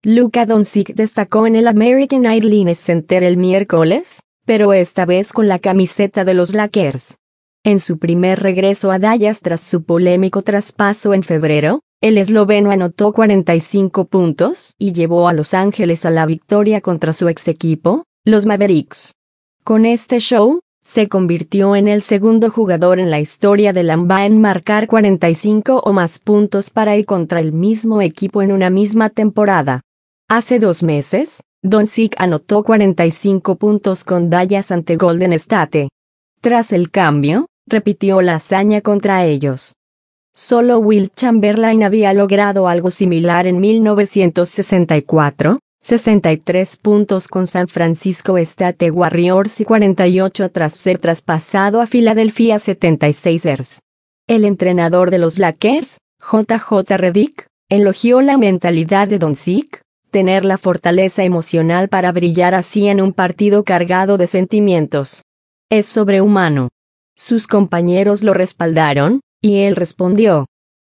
Luka Doncic destacó en el American Airlines Center el miércoles, pero esta vez con la camiseta de los Lakers. En su primer regreso a Dallas tras su polémico traspaso en febrero, el esloveno anotó 45 puntos y llevó a Los Ángeles a la victoria contra su ex equipo, los Mavericks. Con este show, se convirtió en el segundo jugador en la historia de la NBA en marcar 45 o más puntos para y contra el mismo equipo en una misma temporada. Hace 2 meses, Doncic anotó 45 puntos con Dallas ante Golden State. Tras el cambio, repitió la hazaña contra ellos. Solo Wilt Chamberlain había logrado algo similar en 1964, 63 puntos con San Francisco State Warriors y 48 tras ser traspasado a Philadelphia 76ers. El entrenador de los Lakers, J.J. Redick, elogió la mentalidad de Doncic, tener la fortaleza emocional para brillar así en un partido cargado de sentimientos. Es sobrehumano. Sus compañeros lo respaldaron, y él respondió,